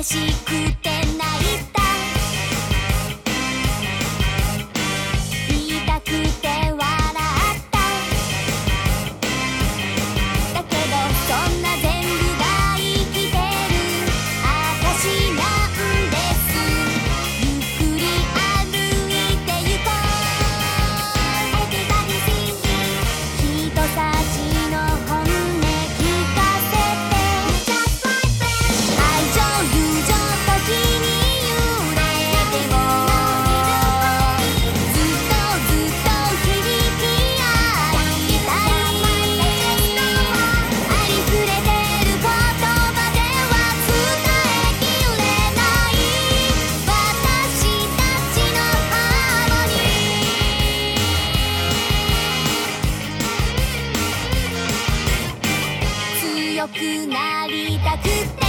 しくて泣いた言いたくて笑っただけどそんな全部が生きてる証なんですゆっくり歩いてゆこう Everybody singing 人さちの本音聞かせて Just like that 愛情友情時に揺れてもずっとずっと響き合いたいありふれてる言葉では伝えきれない私たちのハーモニー強くなりたくて